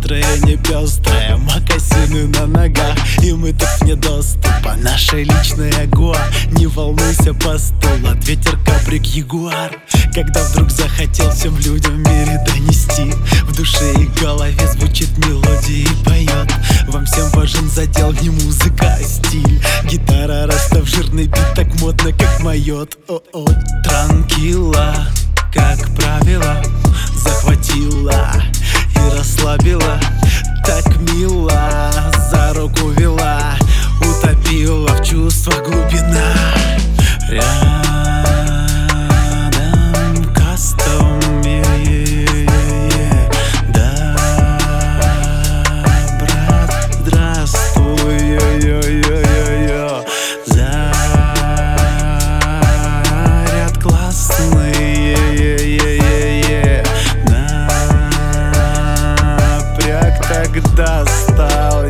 настроение пестрое, мокасины на ногах, и мы тут вне доступа. Наша личная гоа, не волнуйся, постул, от ветерка брик ягуар. Когда вдруг захотел всем людям в мире донести, в душе и голове звучит мелодия и поет. Вам всем важен задел, не музыка, а стиль. Гитара, расстав жирный бит, так модно, как майот. О-о, транкила, как правило, захватила и расслабила. Так мило, за руку вела, утопила в чувствах глубина. Рядом кастом, да, брат, здравствуй, йо-йо-йо-йо. Заряд классный, напряг так достал,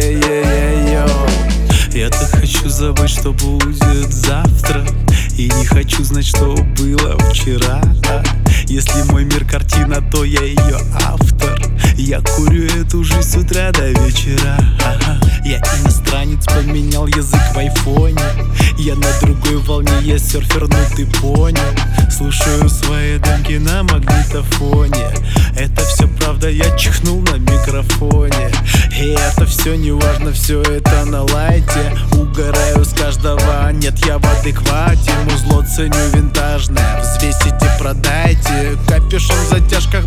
я-то хочу забыть, что будет завтра, и не хочу знать, что было вчера. Если мой мир картина, то я ее автор. Я курю эту жизнь с утра до вечера. Я иностранец, поменял язык в айфоне. Я на другой волне, я серфер, ну ты понял. Слушаю свои демки на магнитофоне. Это все правда, я чихнул на микрофоне. И это все не важно, все это на лайте. Угораю с каждого, нет, я в адеквате. Музло ценю винтажное, взвесите, продайте. Капюшон в затяжках,